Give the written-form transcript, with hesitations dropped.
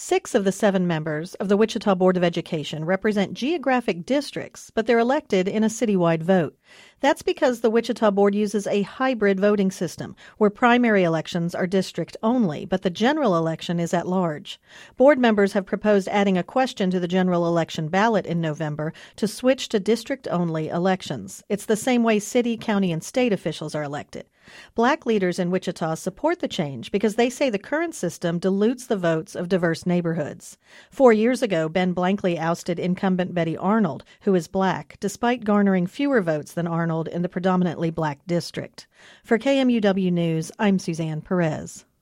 6 of the 7 members of the Wichita Board of Education represent geographic districts, but they're elected in a citywide vote. That's because the Wichita Board uses a hybrid voting system, where primary elections are district only, but the general election is at large. Board members have proposed adding a question to the general election ballot in November to switch to district-only elections. It's the same way city, county, and state officials are elected. Black leaders in Wichita support the change because they say the current system dilutes the votes of diverse neighborhoods. 4 years ago, Ben Blankley ousted incumbent Betty Arnold, who is black, despite garnering fewer votes than Arnold in the predominantly black district. For KMUW News, I'm Suzanne Perez.